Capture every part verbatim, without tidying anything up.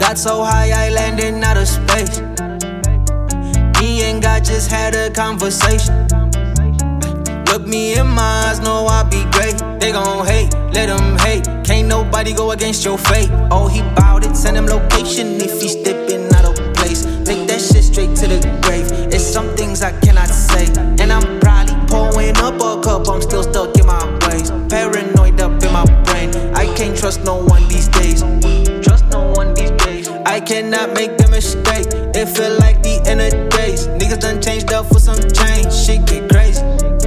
Got so high, I landed out of space. Me and God just had a conversation. Look me in my eyes, know I'll be great. They gon' hate, let them hate. Can't nobody go against your fate. Oh, he bout it, send him location if he's stepping out of place. Take that shit straight to the grave. It's some things I cannot say. And I'm probably pouring up a cup, I'm still stuck in my ways. Paranoid up in my brain. I can't trust no one these days. Trust no one these days. I cannot make the mistake. It feel like the end of days. Niggas done changed up for some change. Shit get crazy.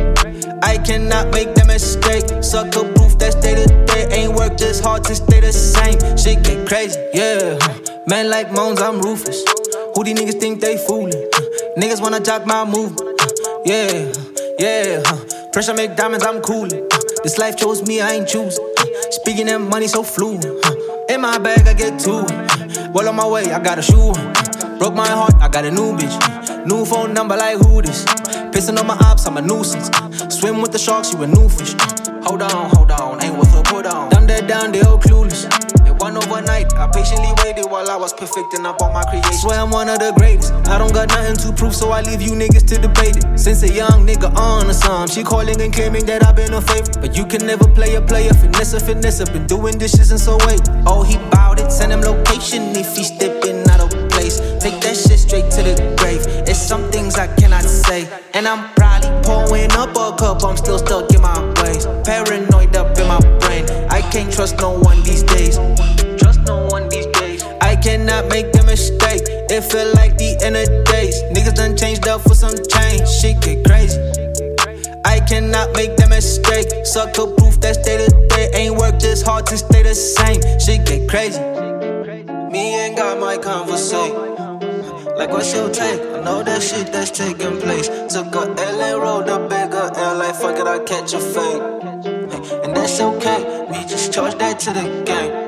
I cannot make the mistake. Sucker proof that stay to day. Ain't worked this hard to stay the same. Shit get crazy, yeah. Man like Moans, I'm ruthless. Who these niggas think they foolin'? Niggas wanna jock my movement. Yeah, yeah. Pressure make diamonds, I'm coolin'. This life chose me, I ain't choosing. Speaking that money so fluent. In my bag, I get to it. Well on my way, I got a shoe. Broke my heart, I got a new bitch. New phone number like who this? Pissing on my ops, I'm a nuisance. Swim with the sharks, you a new fish. Hold on, hold on, ain't worth a put on. Dumb that down, they all clueless. It won overnight, I patiently waited while I was perfecting up all my creation. Swear I'm one of the greatest. I don't got nothing to prove, so I leave you niggas to debate it. Since a young nigga on the song, she calling and claiming that I've been a favorite. But you can never play a player, finesse a finesse. I've been doing dishes and so wait. Oh, he bout it, send him location if he's stepping out of place. Take that shit straight to the grave. It's some things I cannot say. And I'm probably pouring up a cup, I'm still stuck in my ways. Paranoid up in my brain. I can't trust no one these days. Trust no one these days. I cannot make the mistake. It feel like the end of days. Niggas done changed up for some change. Shit get crazy. I cannot make the mistake. Sucker proof that stay to day. Ain't worked this hard to stay the same. Shit get crazy. Me ain't got my conversation. Like what's your take? I know that shit that's taking place. Took a L and rolled a bigger L. Like fuck it, I catch a fade. And that's okay, we just charge that to the game.